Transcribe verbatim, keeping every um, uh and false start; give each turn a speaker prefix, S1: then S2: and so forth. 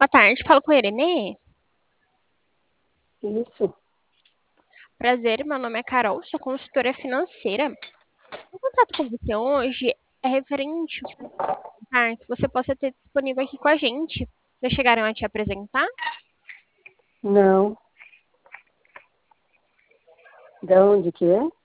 S1: Boa tarde, falo com a Irenê.
S2: Isso.
S1: Prazer, meu nome é Carol, sou consultora financeira. O contato com você hoje é referente a que você possa ter disponível aqui com a gente. Já chegaram a te apresentar?
S2: Não. De onde que é?